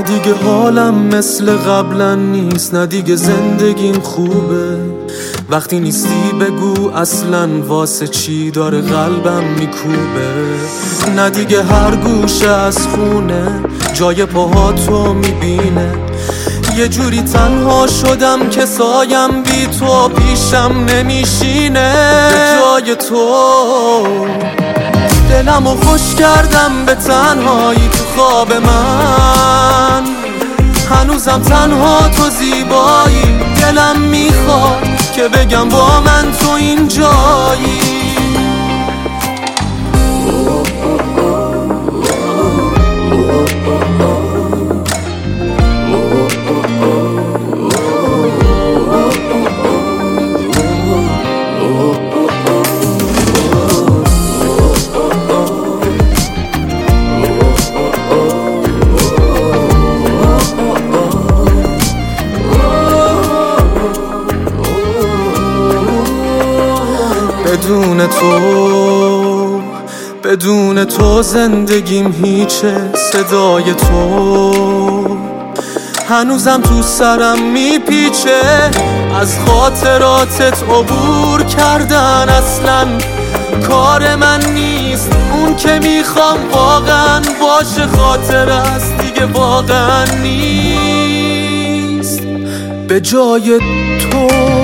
دیگه حالم مثل قبلا نیست، نه دیگه زندگیم خوبه. وقتی نیستی بگو اصلا واسه چی داره قلبم میکوبه. نه دیگه هر گوشه از خونه جای پاهاتو میبینه. یه جوری تنها شدم که سایم بی تو پیشم نمیشینه. به جای تو دلمو خوش کردم به تنهایی تو خواب من. هنوزم تنها تو زیبایی، دلم میخواد که بگم با من تو اینجایی. بدون تو زندگیم هیچه. صدای تو هنوزم تو سرم میپیچه. از خاطراتت عبور کردن اصلا کار من نیست. اون که میخوام واقعا باشه خاطر است، دیگه واقعا نیست. به جای تو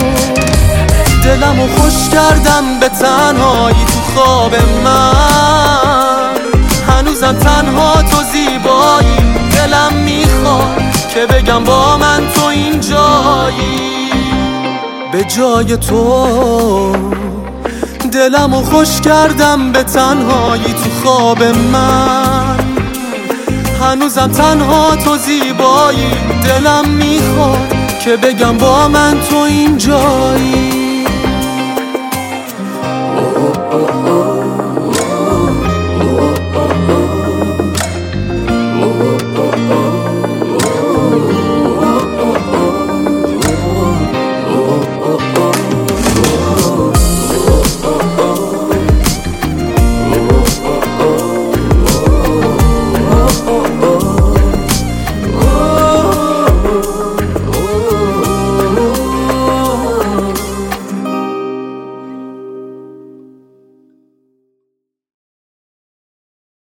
دلمو خوش کردم به تنهایی تو خواب من. هنوزم تنها تو زیبایی، دلم میخواد که بگم با من تو اینجایی. به جای تو دلمو خوش کردم به تنهایی تو خواب من. هنوزم تنها تو زیبایی، دلم میخواد که بگم با من تو اینجایی.